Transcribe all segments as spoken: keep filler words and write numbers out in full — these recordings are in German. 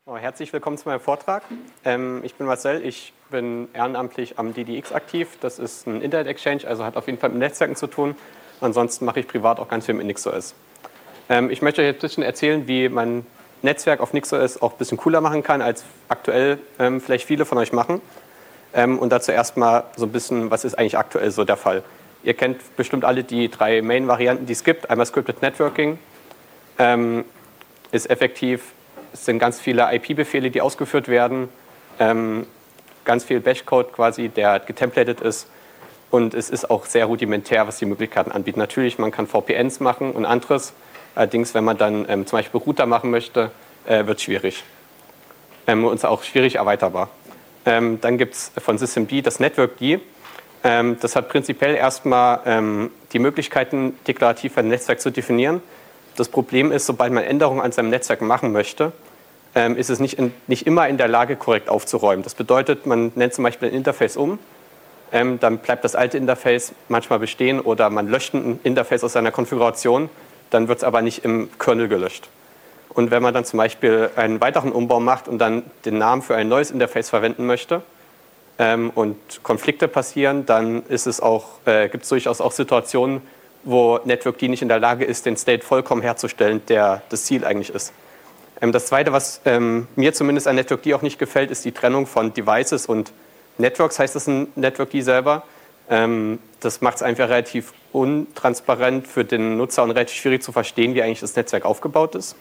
Oh, herzlich willkommen zu meinem Vortrag. Ähm, ich bin Marcel, ich bin ehrenamtlich am D D X aktiv. Das ist ein Internet-Exchange, also hat auf jeden Fall mit Netzwerken zu tun. Ansonsten mache ich privat auch ganz viel mit NixOS. Ähm, ich möchte euch jetzt ein bisschen erzählen, wie man Netzwerk auf NixOS auch ein bisschen cooler machen kann, als aktuell ähm, vielleicht viele von euch machen. Ähm, und dazu erstmal so ein bisschen, was ist eigentlich aktuell so der Fall. Ihr kennt bestimmt alle die drei Main-Varianten, die es gibt. Einmal Scripted Networking, ähm, ist effektiv. Es sind ganz viele I P-Befehle, die ausgeführt werden, ähm, ganz viel Bash-Code quasi, der getemplated ist, und es ist auch sehr rudimentär, was die Möglichkeiten anbietet. Natürlich, man kann V P Ns machen und anderes, allerdings, wenn man dann ähm, zum Beispiel Router machen möchte, äh, wird es schwierig ähm, und auch schwierig erweiterbar. Ähm, dann gibt es von Systemd das Networkd. Ähm, das hat prinzipiell erstmal ähm, die Möglichkeiten, deklarativ ein Netzwerk zu definieren. Das Problem ist, sobald man Änderungen an seinem Netzwerk machen möchte, ähm, ist es nicht, in, nicht immer in der Lage, korrekt aufzuräumen. Das bedeutet, man nennt zum Beispiel ein Interface um, ähm, dann bleibt das alte Interface manchmal bestehen oder man löscht ein Interface aus seiner Konfiguration, dann wird es aber nicht im Kernel gelöscht. Und wenn man dann zum Beispiel einen weiteren Umbau macht und dann den Namen für ein neues Interface verwenden möchte ähm, und Konflikte passieren, dann ist es auch, äh, gibt es durchaus auch Situationen, wo Networkd nicht in der Lage ist, den State vollkommen herzustellen, der das Ziel eigentlich ist. Ähm, das Zweite, was ähm, mir zumindest an Networkd auch nicht gefällt, ist die Trennung von Devices und Networks, heißt es in Networkd selber. Ähm, das macht es einfach relativ untransparent für den Nutzer und relativ schwierig zu verstehen, wie eigentlich das Netzwerk aufgebaut ist.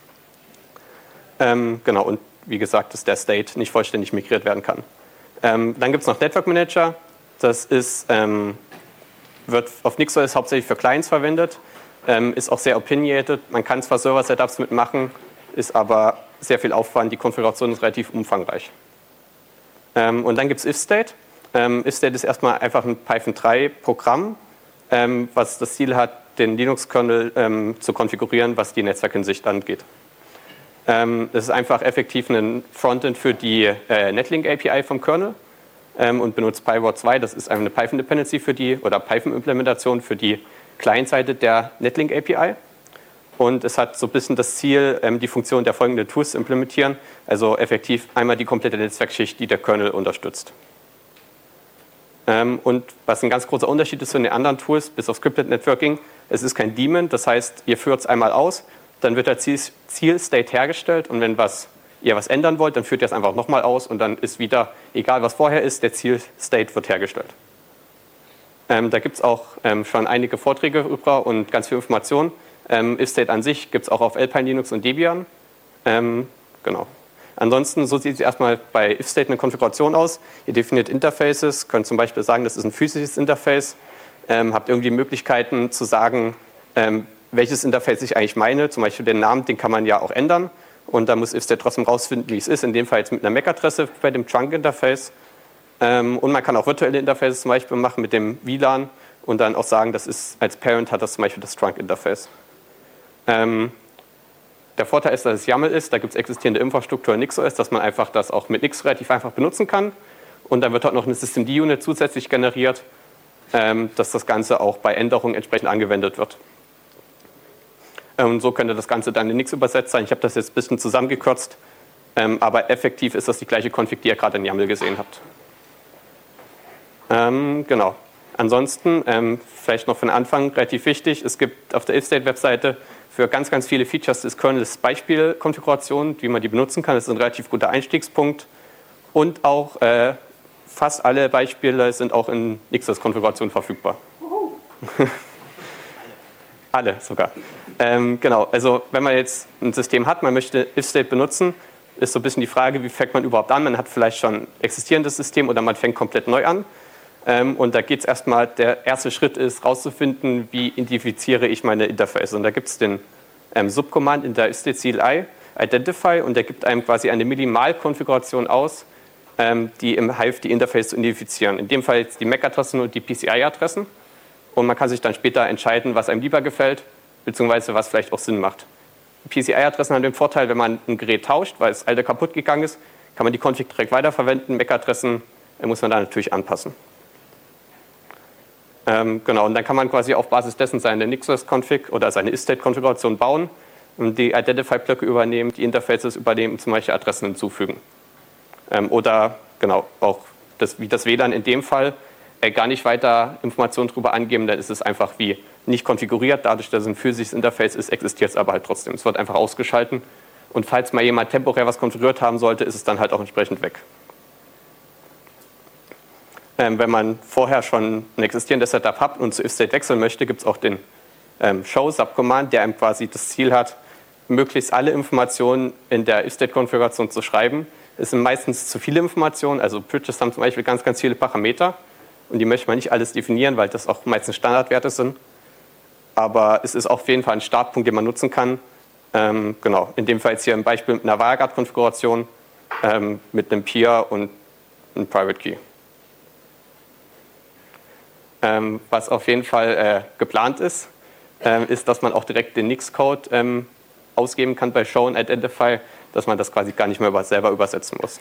Ähm, genau, und wie gesagt, dass der State nicht vollständig migriert werden kann. Ähm, dann gibt es noch Network Manager. Das ist... Ähm, wird auf NixOS hauptsächlich für Clients verwendet, ähm, ist auch sehr opinionated. Man kann zwar Server-Setups mitmachen, ist aber sehr viel Aufwand. Die Konfiguration ist relativ umfangreich. Ähm, und dann gibt es ifstate. Ähm, ifstate ist erstmal einfach ein Python drei Programm, ähm, was das Ziel hat, den Linux-Kernel ähm, zu konfigurieren, was die Netzwerkinsicht angeht. Ähm, das ist einfach effektiv ein Frontend für die äh, Netlink-A P I vom Kernel. Und benutzt PyWord zwei, das ist eine Python-Dependency für die, oder Python-Implementation für die Client-Seite der Netlink-A P I. Und es hat so ein bisschen das Ziel, die Funktion der folgenden Tools zu implementieren, also effektiv einmal die komplette Netzwerkschicht, die der Kernel unterstützt. Und was ein ganz großer Unterschied ist zu den anderen Tools, bis auf Scripted Networking, es ist kein Daemon, das heißt, ihr führt es einmal aus, dann wird der Ziel-State hergestellt, und wenn was ihr was ändern wollt, dann führt ihr es einfach nochmal aus und dann ist wieder, egal was vorher ist, der Ziel-State wird hergestellt. Ähm, da gibt es auch ähm, schon einige Vorträge über und ganz viel Information. Ähm, ifstate an sich gibt es auch auf Alpine Linux und Debian. Ähm, genau. Ansonsten, so sieht es erstmal bei ifstate eine Konfiguration aus. Ihr definiert Interfaces, könnt zum Beispiel sagen, das ist ein physisches Interface. Ähm, habt irgendwie Möglichkeiten zu sagen, ähm, welches Interface ich eigentlich meine. Zum Beispiel den Namen, den kann man ja auch ändern. Und da muss ifstate trotzdem rausfinden, wie es ist. In dem Fall jetzt mit einer M A C-Adresse bei dem Trunk-Interface. Ähm, und man kann auch virtuelle Interfaces zum Beispiel machen mit dem W LAN und dann auch sagen, das ist, als Parent hat das zum Beispiel das Trunk-Interface. Ähm, der Vorteil ist, dass es YAML ist. Da gibt es existierende Infrastruktur in NixOS, dass man einfach das auch mit Nix relativ einfach benutzen kann. Und dann wird dort noch eine Systemd-Unit zusätzlich generiert, ähm, dass das Ganze auch bei Änderungen entsprechend angewendet wird. Und so könnte das Ganze dann in Nix übersetzt sein. Ich habe das jetzt ein bisschen zusammengekürzt, ähm, aber effektiv ist das die gleiche Config, die ihr gerade in YAML gesehen habt. Ähm, genau. Ansonsten, ähm, vielleicht noch von Anfang relativ wichtig, es gibt auf der ifstate-Webseite für ganz, ganz viele Features des Kernels Beispielkonfigurationen, wie man die benutzen kann. Das ist ein relativ guter Einstiegspunkt. Und auch äh, fast alle Beispiele sind auch in NixOS-Konfiguration verfügbar. Alle sogar. Ähm, genau, also wenn man jetzt ein System hat, man möchte ifstate benutzen, ist so ein bisschen die Frage, wie fängt man überhaupt an? Man hat vielleicht schon ein existierendes System oder man fängt komplett neu an. Ähm, und da geht es erstmal, der erste Schritt ist, rauszufinden, wie identifiziere ich meine Interface. Und da gibt es den ähm, Subcommand in der ifstate C L I, Identify, und der gibt einem quasi eine Minimalkonfiguration aus, ähm, die im hilft, die Interface zu identifizieren. In dem Fall jetzt die M A C-Adressen und die P C I-Adressen. Und man kann sich dann später entscheiden, was einem lieber gefällt, beziehungsweise was vielleicht auch Sinn macht. Die P C I-Adressen haben den Vorteil, wenn man ein Gerät tauscht, weil das alte kaputt gegangen ist, kann man die Config direkt weiterverwenden. M A C-Adressen muss man dann natürlich anpassen. Ähm, genau, und dann kann man quasi auf Basis dessen seine NixOS-Config oder seine ifstate-Konfiguration bauen. Und die Identify-Blöcke übernehmen, die Interfaces übernehmen, zum Beispiel Adressen hinzufügen. Ähm, oder genau, auch das, wie das W L A N in dem Fall, äh, gar nicht weiter Informationen darüber angeben, dann ist es einfach wie nicht konfiguriert. Dadurch, dass es ein physisches Interface ist, existiert es aber halt trotzdem. Es wird einfach ausgeschalten. Und falls mal jemand temporär was konfiguriert haben sollte, ist es dann halt auch entsprechend weg. Ähm, wenn man vorher schon ein existierendes Setup hat und zu if-State wechseln möchte, gibt es auch den ähm, Show-Subcommand, der einem quasi das Ziel hat, möglichst alle Informationen in der if-State-Konfiguration zu schreiben. Es sind meistens zu viele Informationen, also Bridges haben zum Beispiel ganz, ganz viele Parameter und die möchte man nicht alles definieren, weil das auch meistens Standardwerte sind. Aber es ist auf jeden Fall ein Startpunkt, den man nutzen kann. Ähm, genau, in dem Fall jetzt hier ein Beispiel mit einer WireGuard-Konfiguration ähm, mit einem Peer und einem Private Key. Ähm, was auf jeden Fall äh, geplant ist, äh, ist, dass man auch direkt den Nix-Code ähm, ausgeben kann bei Show und Identify, dass man das quasi gar nicht mehr über, selber übersetzen muss.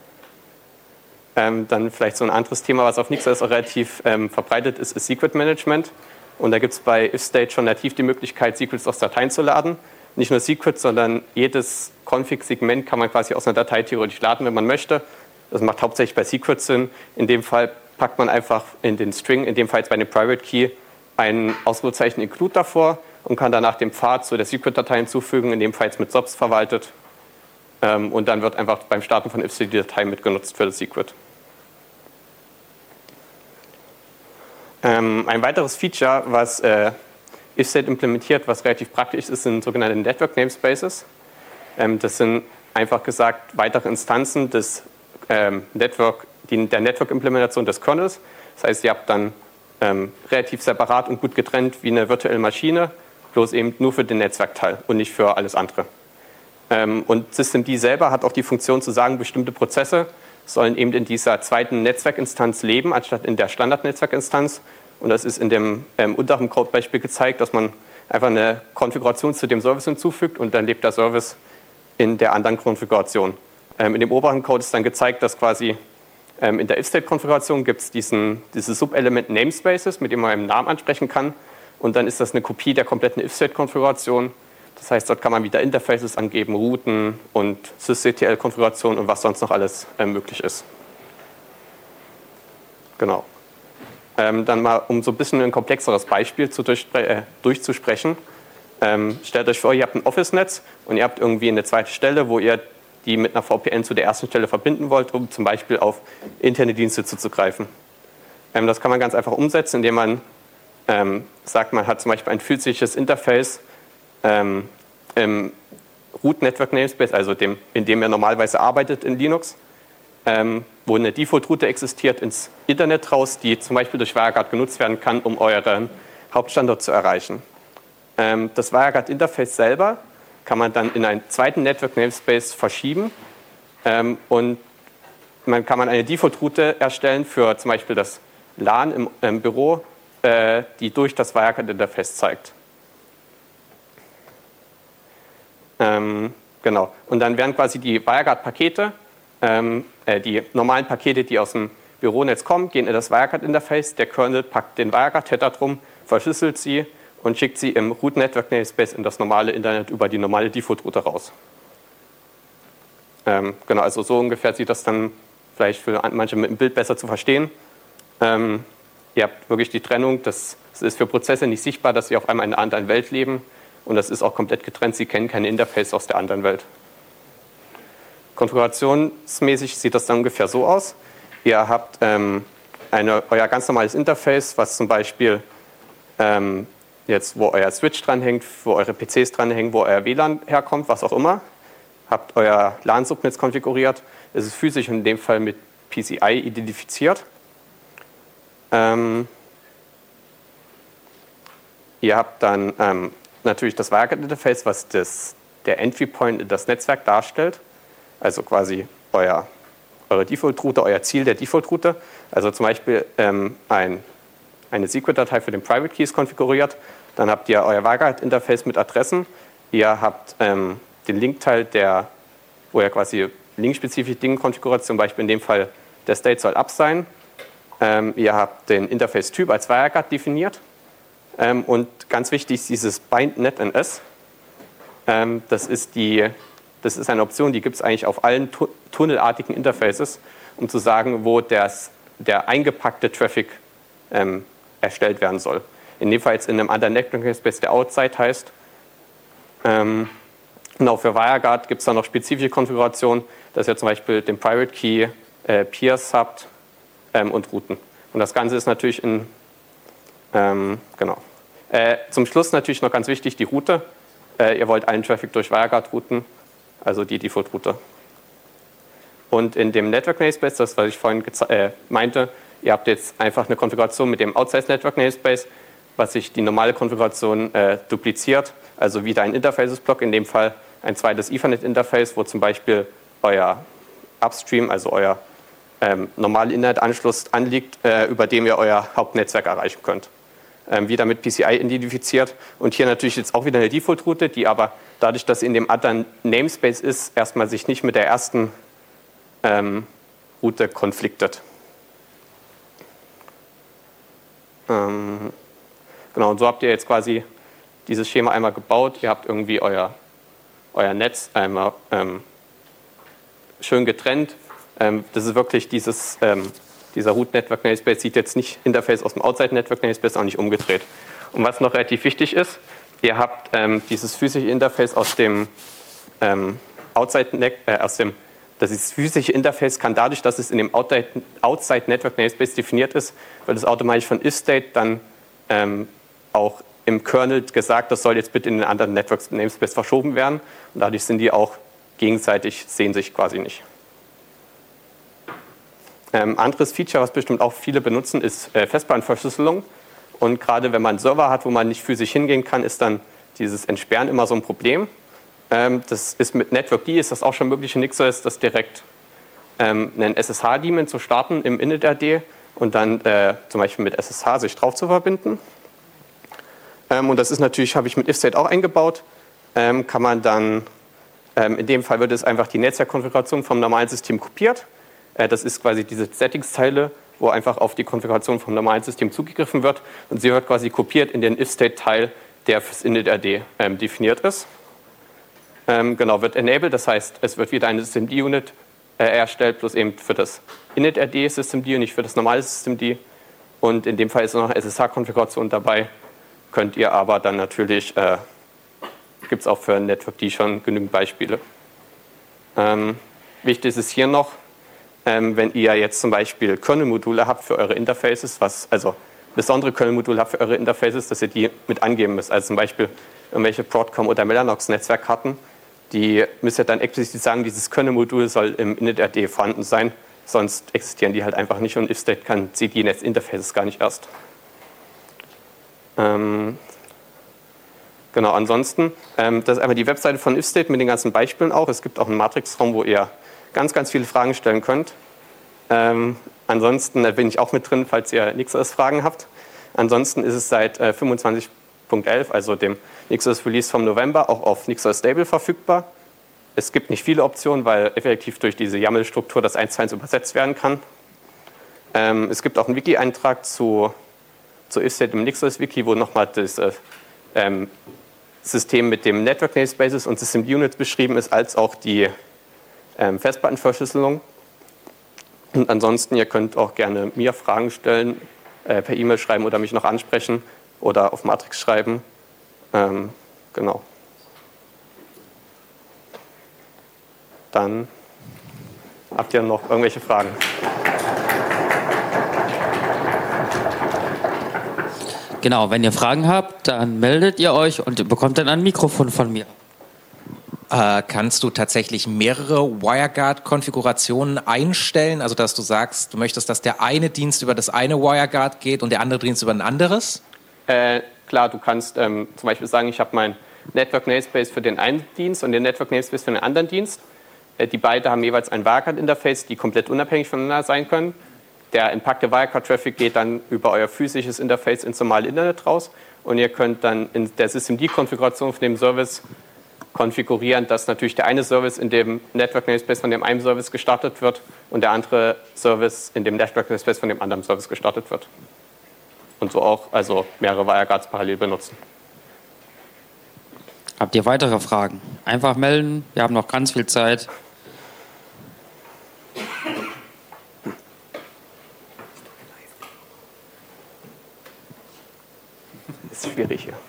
Ähm, dann vielleicht so ein anderes Thema, was auf Nix auch relativ ähm, verbreitet ist, ist Secret Management. Und da gibt es bei if-State schon nativ die Möglichkeit, Secrets aus Dateien zu laden. Nicht nur Secrets, sondern jedes Config-Segment kann man quasi aus einer Datei theoretisch laden, wenn man möchte. Das macht hauptsächlich bei Secrets Sinn. In dem Fall packt man einfach in den String, in dem Fall jetzt bei dem Private Key, ein Ausrufezeichen include davor und kann danach den Pfad zu der Secret-Datei hinzufügen, in dem Fall jetzt mit S O P S verwaltet. Und dann wird einfach beim Starten von if-State die Datei mitgenutzt für das Secret. Ähm, ein weiteres Feature, was äh, if-State implementiert, was relativ praktisch ist, sind sogenannte Network Namespaces. Ähm, das sind einfach gesagt weitere Instanzen des ähm, Network, die, der Network-Implementation des Kernels. Das heißt, ihr habt dann ähm, relativ separat und gut getrennt wie eine virtuelle Maschine, bloß eben nur für den Netzwerkteil und nicht für alles andere. Ähm, und Systemd selber hat auch die Funktion zu sagen, bestimmte Prozesse sollen eben in dieser zweiten Netzwerkinstanz leben, anstatt in der Standardnetzwerkinstanz. Und das ist in dem ähm, unteren Codebeispiel gezeigt, dass man einfach eine Konfiguration zu dem Service hinzufügt und dann lebt der Service in der anderen Konfiguration. Ähm, in dem oberen Code ist dann gezeigt, dass quasi ähm, in der if-State-Konfiguration gibt es dieses Subelement Namespaces, mit dem man einen Namen ansprechen kann. Und dann ist das eine Kopie der kompletten if-State-Konfiguration. Das heißt, dort kann man wieder Interfaces angeben, Routen und sysctl-Konfiguration und was sonst noch alles äh, möglich ist. Genau. Ähm, dann mal, um so ein bisschen ein komplexeres Beispiel zu durchspre äh, durchzusprechen. Ähm, stellt euch vor, ihr habt ein Office-Netz und ihr habt irgendwie eine zweite Stelle, wo ihr die mit einer V P N zu der ersten Stelle verbinden wollt, um zum Beispiel auf interne Dienste zuzugreifen. Ähm, das kann man ganz einfach umsetzen, indem man ähm, sagt, man hat zum Beispiel ein physisches Interface ähm, im Root Network Namespace, also dem, in dem er normalerweise arbeitet in Linux, ähm, wo eine Default-Route existiert ins Internet raus, die zum Beispiel durch WireGuard genutzt werden kann, um euren Hauptstandort zu erreichen. Ähm, das WireGuard-Interface selber kann man dann in einen zweiten Network Namespace verschieben ähm, und man kann man eine Default-Route erstellen für zum Beispiel das LAN im, im Büro, äh, die durch das WireGuard-Interface zeigt. Ähm, genau. Und dann werden quasi die WireGuard-Pakete, ähm, äh, die normalen Pakete, die aus dem Büronetz kommen, gehen in das WireGuard-Interface. Der Kernel packt den WireGuard-Header drum, verschlüsselt sie und schickt sie im Root Network Namespace in das normale Internet über die normale Default-Route raus. Ähm, genau, also so ungefähr sieht das dann vielleicht für manche mit dem Bild besser zu verstehen. Ähm, ihr habt wirklich die Trennung, das, das ist für Prozesse nicht sichtbar, dass sie auf einmal in einer anderen Welt leben. Und das ist auch komplett getrennt, Sie kennen keine Interface aus der anderen Welt. Konfigurationsmäßig sieht das dann ungefähr so aus. Ihr habt ähm, eine, euer ganz normales Interface, was zum Beispiel ähm, jetzt, wo euer Switch dranhängt, wo eure P Cs dranhängen, wo euer W L A N herkommt, was auch immer. Habt euer LAN-Subnetz konfiguriert. Es ist physisch in dem Fall mit P C I identifiziert. Ähm, ihr habt dann ähm, natürlich das WireGuard-Interface, was das, der Entry-Point in das Netzwerk darstellt. Also quasi euer, eure Default-Route, euer Ziel der Default-Route. Also zum Beispiel ähm, ein, eine Secret-Datei für den Private Key ist konfiguriert. Dann habt ihr euer WireGuard-Interface mit Adressen. Ihr habt ähm, den Link-Teil, der, wo ihr quasi linkspezifische Dinge konfiguriert. Zum Beispiel in dem Fall der State soll up sein. Ähm, ihr habt den Interface-Typ als WireGuard definiert. Ähm, und ganz wichtig ist dieses bind net N S. Ähm, das, ist die, das ist eine Option, die gibt es eigentlich auf allen tu tunnelartigen Interfaces, um zu sagen, wo das, der eingepackte Traffic ähm, erstellt werden soll. In dem Fall jetzt in einem anderen Network Namespace, der Outside heißt. Ähm, genau, für WireGuard gibt es da noch spezifische Konfigurationen, dass ihr zum Beispiel den Private Key, äh, Peers habt ähm, und Routen. Und das Ganze ist natürlich in, ähm, genau. Äh, zum Schluss natürlich noch ganz wichtig, die Route. Äh, ihr wollt allen Traffic durch WireGuard routen, also die Default-Route. Und in dem Network Namespace, das was ich vorhin äh, meinte, ihr habt jetzt einfach eine Konfiguration mit dem Outside Network Namespace, was sich die normale Konfiguration äh, dupliziert, also wieder ein Interfaces-Block, in dem Fall ein zweites Ethernet-Interface, wo zum Beispiel euer Upstream, also euer ähm, normaler Internetanschluss anliegt, äh, über dem ihr euer Hauptnetzwerk erreichen könnt. Ähm, wieder mit P C I identifiziert und hier natürlich jetzt auch wieder eine Default-Route, die aber dadurch, dass sie in dem anderen Namespace ist, erstmal sich nicht mit der ersten ähm, Route konfliktet. Ähm, genau, und so habt ihr jetzt quasi dieses Schema einmal gebaut. Ihr habt irgendwie euer, euer Netz einmal ähm, schön getrennt. Ähm, das ist wirklich dieses, ähm, dieser Root Network Namespace sieht jetzt nicht Interface aus dem Outside Network Namespace, auch nicht umgedreht. Und was noch relativ wichtig ist, ihr habt ähm, dieses physische Interface aus dem ähm, Outside äh, aus dem Das ist physische Interface kann dadurch, dass es in dem Outside Network Namespace definiert ist, wird es automatisch von ifstate dann ähm, auch im Kernel gesagt, das soll jetzt bitte in den anderen Network Namespace verschoben werden. Und dadurch sind die auch gegenseitig, sehen sich quasi nicht. Ähm, anderes Feature, was bestimmt auch viele benutzen, ist äh, Festplattenverschlüsselung. Und gerade wenn man einen Server hat, wo man nicht physisch hingehen kann, ist dann dieses Entsperren immer so ein Problem. Das ist mit Network D ist das auch schon möglich in NixOS, das direkt ähm, einen S S H-Daemon zu starten im initRD und dann äh, zum Beispiel mit S S H sich drauf zu verbinden. Ähm, und das ist natürlich, habe ich mit ifstate auch eingebaut, ähm, kann man dann, ähm, in dem Fall wird es einfach die Netzwerkkonfiguration vom normalen System kopiert. Äh, das ist quasi diese Settings-Zeile, wo einfach auf die Konfiguration vom normalen System zugegriffen wird und sie wird quasi kopiert in den ifstate-Teil, der fürs initRD ähm, definiert ist. Ähm, genau, wird enabled, das heißt, es wird wieder eine Systemd-Unit äh, erstellt, bloß eben für das initRD Systemd und nicht für das normale Systemd. Und in dem Fall ist noch eine S S H-Konfiguration dabei. Könnt ihr aber dann natürlich, äh, gibt es auch für NetworkD schon genügend Beispiele. Ähm, wichtig ist hier noch, ähm, wenn ihr jetzt zum Beispiel Kernel-Module habt für eure Interfaces, was, also besondere Kernel-Module habt für eure Interfaces, dass ihr die mit angeben müsst. Also zum Beispiel irgendwelche Broadcom- oder Mellanox-Netzwerkkarten, die müsst ihr dann explizit sagen, dieses Kernel-Modul soll im initRD vorhanden sein, sonst existieren die halt einfach nicht und ifstate kann sieht die Netzinterfaces gar nicht erst. Ähm, genau, ansonsten, ähm, das ist einmal die Webseite von ifstate mit den ganzen Beispielen auch. Es gibt auch einen Matrix-Raum, wo ihr ganz, ganz viele Fragen stellen könnt. Ähm, ansonsten bin ich auch mit drin, falls ihr NixOS-Fragen habt. Ansonsten ist es seit äh, fünfundzwanzig Punkt elf, also dem NixOS-Release vom November, auch auf NixOS Stable verfügbar. Es gibt nicht viele Optionen, weil effektiv durch diese YAML-Struktur das eins zu eins übersetzt werden kann. Ähm, es gibt auch einen Wiki-Eintrag zu, zu ifstate im NixOS-Wiki, wo nochmal das äh, ähm, System mit dem Network Namespaces und Systemd Units beschrieben ist, als auch die ähm, Festplattenverschlüsselung. Und ansonsten, ihr könnt auch gerne mir Fragen stellen, äh, per E-Mail schreiben oder mich noch ansprechen oder auf Matrix schreiben. Ähm, genau. Dann habt ihr noch irgendwelche Fragen? Genau, wenn ihr Fragen habt, dann meldet ihr euch und ihr bekommt dann ein Mikrofon von mir. Äh, kannst du tatsächlich mehrere WireGuard-Konfigurationen einstellen? Also, dass du sagst, du möchtest, dass der eine Dienst über das eine WireGuard geht und der andere Dienst über ein anderes? Äh, klar, du kannst ähm, zum Beispiel sagen, ich habe meinen Network Namespace für den einen Dienst und den Network Namespace für den anderen Dienst. Äh, die beiden haben jeweils ein WireGuard-Interface, die komplett unabhängig voneinander sein können. Der entpackte WireGuard-Traffic geht dann über euer physisches Interface ins normale Internet raus und ihr könnt dann in der Systemd-Konfiguration von dem Service konfigurieren, dass natürlich der eine Service in dem Network Namespace von dem einen Service gestartet wird und der andere Service in dem Network Namespace von dem anderen Service gestartet wird. Und so auch also mehrere WireGuards parallel benutzen. Habt ihr weitere Fragen? Einfach melden, wir haben noch ganz viel Zeit. Das ist schwierig hier.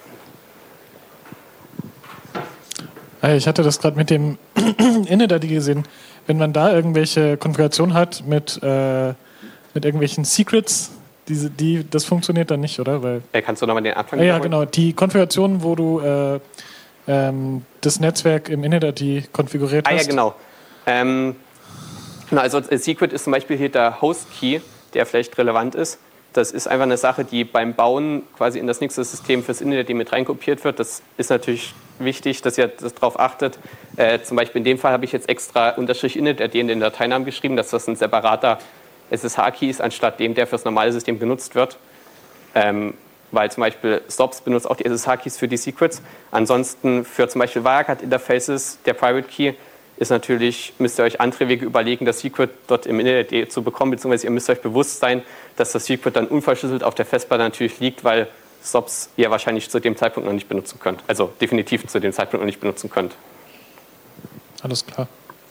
Ich hatte das gerade mit dem Init-I D gesehen. Wenn man da irgendwelche Konfigurationen hat mit, äh, mit irgendwelchen Secrets, diese, die, das funktioniert dann nicht, oder? Weil, äh, kannst du nochmal den Anfang äh, Ja, wiederholen? genau. Die Konfiguration, wo du äh, ähm, das Netzwerk im Init-I D konfiguriert Ah hast. ja, genau. Ähm, na, also äh, Secret ist zum Beispiel hier der Host-Key, der vielleicht relevant ist. Das ist einfach eine Sache, die beim Bauen quasi in das nächste System fürs Init-I D mit reinkopiert wird. Das ist natürlich wichtig, dass ihr darauf achtet. Äh, zum Beispiel in dem Fall habe ich jetzt extra Unterstrich Init-I D in den Dateinamen geschrieben, dass das ein separater S S H-Key ist, anstatt dem, der fürs normale System genutzt wird. Ähm, weil zum Beispiel S O P S benutzt auch die S S H-Keys für die Secrets. Ansonsten für zum Beispiel Wirecard-Interfaces, der Private Key, ist natürlich, müsst ihr euch andere Wege überlegen, das Secret dort im Init-I D zu bekommen, beziehungsweise ihr müsst euch bewusst sein, dass das Secret dann unverschlüsselt auf der Festplatte natürlich liegt, weil S O P S ihr wahrscheinlich zu dem Zeitpunkt noch nicht benutzen könnt. Also definitiv zu dem Zeitpunkt noch nicht benutzen könnt. Alles klar.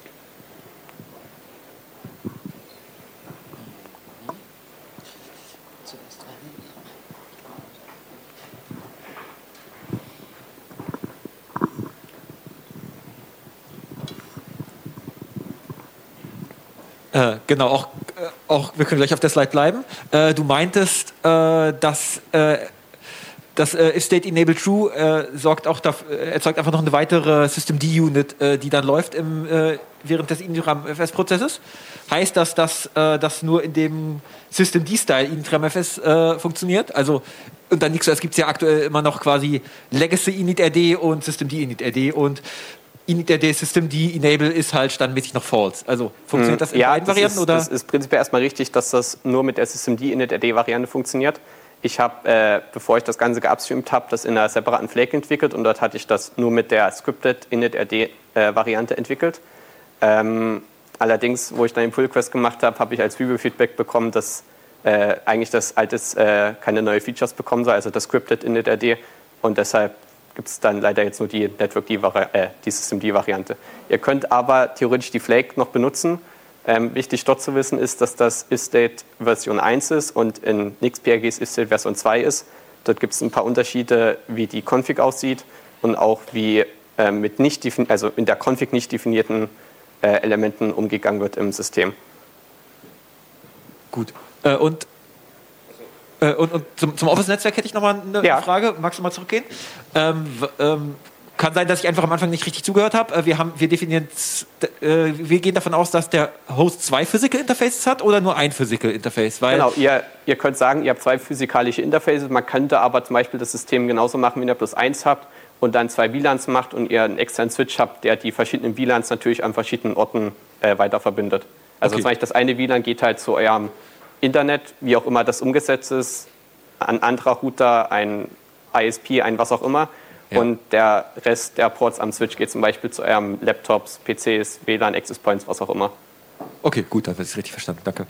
Äh, genau, auch, äh, auch, wir können gleich auf der Slide bleiben. Äh, du meintest, äh, dass äh, das äh, If State Enable True äh, sorgt auch dafür, äh, erzeugt einfach noch eine weitere Systemd-Unit, äh, die dann läuft im, äh, während des initram-F S-Prozesses. Heißt das, dass äh, das nur in dem Systemd-Style initram-F S äh, funktioniert? Also unter NixOS gibt es ja aktuell immer noch quasi Legacy Init-R D und Systemd Init-R D und Init-R D Systemd Enable ist halt standardmäßig noch false. Also funktioniert das in ja, beiden das Varianten? Ist, oder? Das ist prinzipiell erstmal richtig, dass das nur mit der Systemd Init-R D-Variante funktioniert. Ich habe, äh, bevor ich das Ganze geupstreamt habe, das in einer separaten Flake entwickelt und dort hatte ich das nur mit der Scripted Init-R D-Variante äh, entwickelt. Ähm, allerdings, wo ich dann den Pull-Request gemacht habe, habe ich als Review-Feedback bekommen, dass äh, eigentlich das altes äh, keine neuen Features bekommen soll, also das Scripted Init-R D, und deshalb gibt es dann leider jetzt nur die Network D, äh, die Systemd-Variante. Ihr könnt aber theoretisch die Flake noch benutzen. Ähm, wichtig dort zu wissen ist, dass das If-State Version eins ist und in NixPRGs If-State Version zwei ist. Dort gibt es ein paar Unterschiede, wie die Config aussieht und auch wie äh, mit nicht also in der Config nicht definierten äh, Elementen umgegangen wird im System. Gut. Äh, und äh, und, und zum, zum Office-Netzwerk hätte ich noch mal eine ja. Frage. Magst du mal zurückgehen? Ähm, ähm, kann sein, dass ich einfach am Anfang nicht richtig zugehört habe. Wir, haben, wir definieren, äh, wir gehen davon aus, dass der Host zwei Physical Interfaces hat oder nur ein Physical Interface? Weil genau, ihr, ihr könnt sagen, ihr habt zwei physikalische Interfaces. Man könnte aber zum Beispiel das System genauso machen, wenn ihr bloß eins habt und dann zwei W LANs macht und ihr einen externen Switch habt, der die verschiedenen W LANs natürlich an verschiedenen Orten äh, weiter verbindet. Also Okay. zum Beispiel das eine W LAN geht halt zu eurem Internet, wie auch immer das umgesetzt ist, ein anderer Router, ein I S P, ein was auch immer. Ja. Und der Rest der Ports am Switch geht zum Beispiel zu eurem Laptops, P Cs, W LAN, Access Points, was auch immer. Okay, gut, dann habe ich es richtig verstanden. Danke.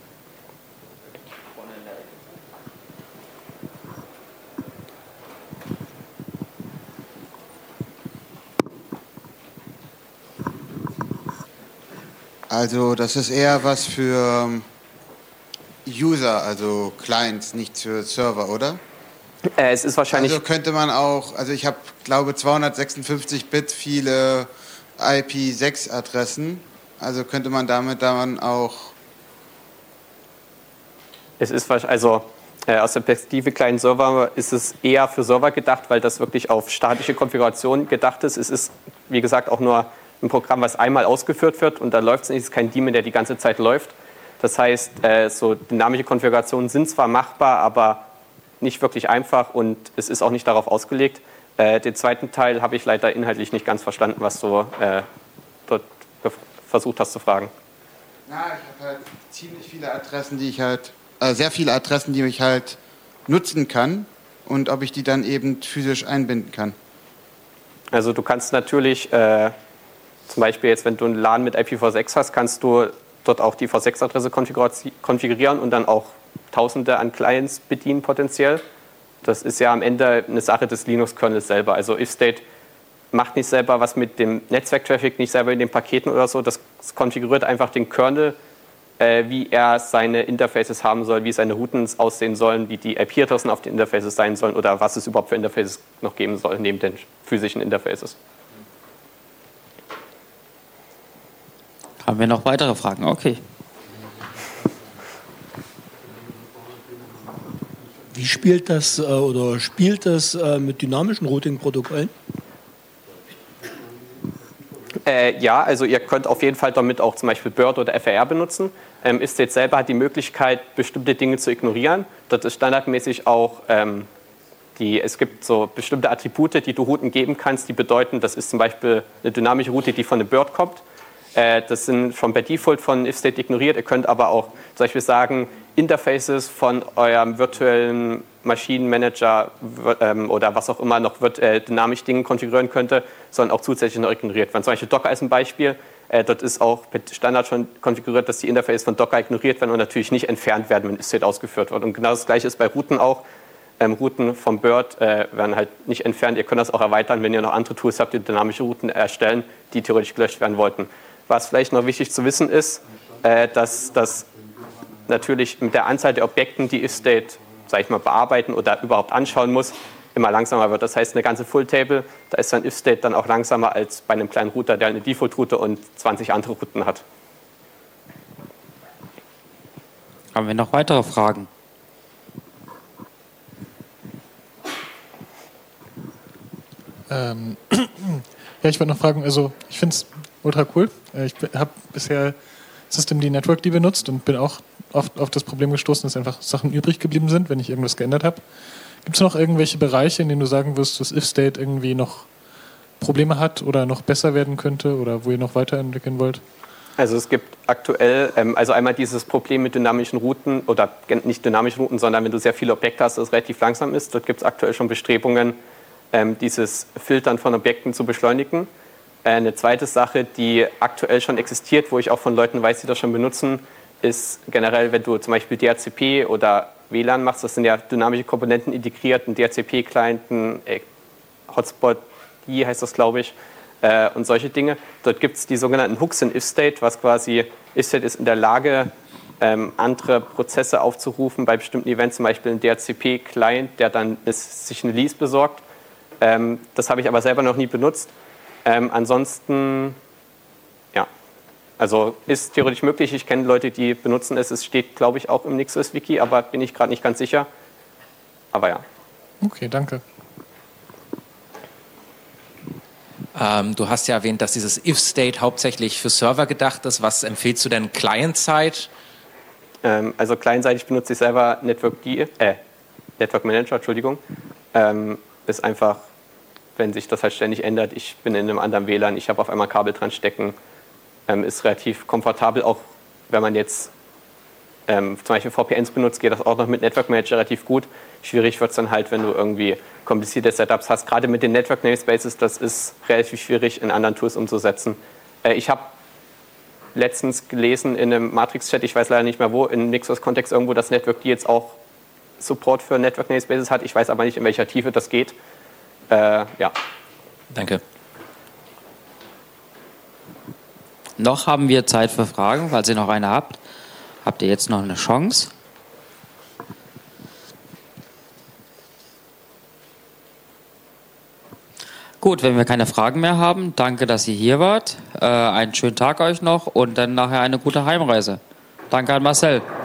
Also das ist eher was für User, also Clients, nicht für Server, oder? Äh, es ist wahrscheinlich... Also könnte man auch, also ich habe, glaube zweihundertsechsundfünfzig Bit viele I P sechs Adressen, also könnte man damit dann auch... Es ist also äh, aus der Perspektive kleinen Server ist es eher für Server gedacht, weil das wirklich auf statische Konfiguration gedacht ist. Es ist, wie gesagt, auch nur ein Programm, was einmal ausgeführt wird und da läuft es nicht, es ist kein Daemon, der die ganze Zeit läuft. Das heißt, äh, so dynamische Konfigurationen sind zwar machbar, aber nicht wirklich einfach und es ist auch nicht darauf ausgelegt. Äh, den zweiten Teil habe ich leider inhaltlich nicht ganz verstanden, was du äh, dort versucht hast zu fragen. Na, ich habe halt ziemlich viele Adressen, die ich halt, äh, sehr viele Adressen, die ich halt nutzen kann und ob ich die dann eben physisch einbinden kann. Also du kannst natürlich, äh, zum Beispiel jetzt, wenn du einen LAN mit I P v sechs hast, kannst du dort auch die v sechs Adresse konfigurieren und dann auch Tausende an Clients bedienen potenziell. Das ist ja am Ende eine Sache des Linux-Kernels selber. Also If-State macht nicht selber was mit dem Netzwerktraffic, nicht selber in den Paketen oder so. Das konfiguriert einfach den Kernel, äh, wie er seine Interfaces haben soll, wie seine Routen aussehen sollen, wie die I P-Adressen auf den Interfaces sein sollen oder was es überhaupt für Interfaces noch geben soll, neben den physischen Interfaces. Haben wir noch weitere Fragen? Okay. Wie spielt das äh, oder spielt das äh, mit dynamischen Routing-Protokollen? Äh, ja, also ihr könnt auf jeden Fall damit auch zum Beispiel Bird oder F R R benutzen. Ähm, Istate selber hat die Möglichkeit, bestimmte Dinge zu ignorieren. Das ist standardmäßig auch, ähm, die, es gibt so bestimmte Attribute, die du Routen geben kannst, die bedeuten, das ist zum Beispiel eine dynamische Route, die von einem Bird kommt. Äh, das sind schon per Default von Ifstate ignoriert. Ihr könnt aber auch zum Beispiel sagen, Interfaces von eurem virtuellen Maschinenmanager ähm, oder was auch immer noch wird, äh, dynamisch Dinge konfigurieren könnte, sollen auch zusätzlich noch ignoriert werden. Zum Beispiel Docker ist ein Beispiel. Äh, dort ist auch mit Standard schon konfiguriert, dass die Interfaces von Docker ignoriert werden und natürlich nicht entfernt werden, wenn Ifstate ausgeführt wird. Und genau das Gleiche ist bei Routen auch. Ähm, Routen vom Bird äh, werden halt nicht entfernt. Ihr könnt das auch erweitern, wenn ihr noch andere Tools habt, die dynamische Routen erstellen, die theoretisch gelöscht werden wollten. Was vielleicht noch wichtig zu wissen ist, äh, dass das natürlich mit der Anzahl der Objekten, die Ifstate, sag ich mal, bearbeiten oder überhaupt anschauen muss, immer langsamer wird. Das heißt, eine ganze Full-Table, da ist dann Ifstate dann auch langsamer als bei einem kleinen Router, der eine Default-Route und zwanzig andere Routen hat. Haben wir noch weitere Fragen? Ähm, ja, ich wollte noch fragen, also ich finde es ultra cool. Ich habe bisher Systemd Network die benutzt und bin auch oft auf das Problem gestoßen, dass einfach Sachen übrig geblieben sind, wenn ich irgendwas geändert habe. Gibt es noch irgendwelche Bereiche, in denen du sagen wirst, dass Ifstate irgendwie noch Probleme hat oder noch besser werden könnte oder wo ihr noch weiterentwickeln wollt? Also es gibt aktuell, ähm, also einmal dieses Problem mit dynamischen Routen oder nicht dynamischen Routen, sondern wenn du sehr viele Objekte hast, das relativ langsam ist. Dort gibt es aktuell schon Bestrebungen, ähm, dieses Filtern von Objekten zu beschleunigen. Äh, eine zweite Sache, die aktuell schon existiert, wo ich auch von Leuten weiß, die das schon benutzen, ist generell, wenn du zum Beispiel D H C P oder W L A N machst, das sind ja dynamische Komponenten integriert, ein D H C P-Client, ein äh, Hotspot, die heißt das, glaube ich, äh, und solche Dinge. Dort gibt es die sogenannten Hooks in Ifstate, was quasi, Ifstate ist in der Lage, ähm, andere Prozesse aufzurufen bei bestimmten Events, zum Beispiel ein D H C P-Client, der dann ist, sich eine Lease besorgt. Ähm, das habe ich aber selber noch nie benutzt. Ähm, ansonsten, ja, also ist theoretisch möglich. Ich kenne Leute, die benutzen es. Es steht, glaube ich, auch im NixOS-Wiki, aber bin ich gerade nicht ganz sicher. Aber ja. Okay, danke. Ähm, du hast ja erwähnt, dass dieses Ifstate hauptsächlich für Server gedacht ist. Was empfiehlst du denn Client-Side? Ähm, also clientseitig benutze ich selber Network, D, äh, Network Manager, Entschuldigung. Ähm, ist einfach, wenn sich das halt ständig ändert, ich bin in einem anderen W L A N, ich habe auf einmal Kabel dran stecken, ähm, ist relativ komfortabel, auch wenn man jetzt ähm, zum Beispiel V P Ns benutzt, geht das auch noch mit Network Manager relativ gut. Schwierig wird es dann halt, wenn du irgendwie komplizierte Setups hast. Gerade mit den Network Namespaces, das ist relativ schwierig in anderen Tools umzusetzen. Äh, ich habe letztens gelesen in einem Matrix-Chat, ich weiß leider nicht mehr wo, in NixOS-Kontext irgendwo, dass Network D jetzt auch Support für Network Namespaces hat. Ich weiß aber nicht, in welcher Tiefe das geht. Äh, ja. Danke. Noch haben wir Zeit für Fragen, falls ihr noch eine habt. Habt ihr jetzt noch eine Chance? Gut, wenn wir keine Fragen mehr haben, danke, dass ihr hier wart. Äh, einen schönen Tag euch noch und dann nachher eine gute Heimreise. Danke an Marcel.